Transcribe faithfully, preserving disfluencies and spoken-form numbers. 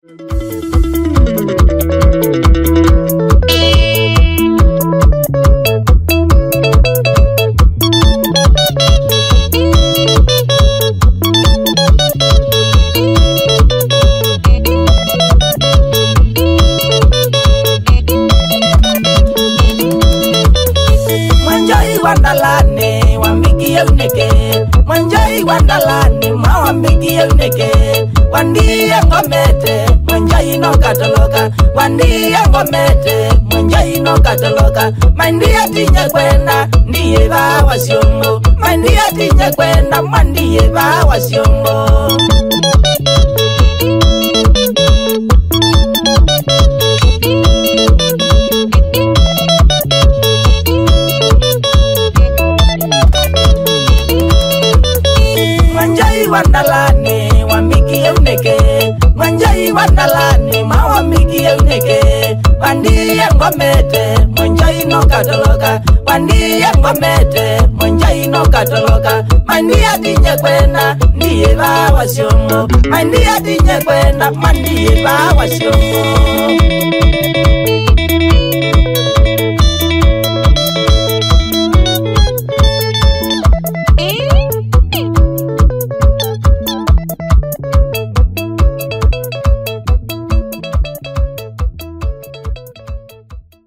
Wandalani wambiki uneke Mwanjai wandalani ma wambiki uneke Wandiye ngomete Mwanjai no kataloka Wandiye ngomete Mwanjai no kataloka Mandiye tinye kwenda Ndiye ba wasiongo Mandiye tinye kwenda Mandiye ba wasiongo Wandalani wambiki uneke Mwanjai wandalani ma wambiki uneke Wandiye ngomete Mwanjai no kataloka Wandiye ngomete Mwanjai no kataloka Mandiye tinye kwenda Ndiye ba wasiongo Mandiye tinye kwenda Mandiye ba wasiongo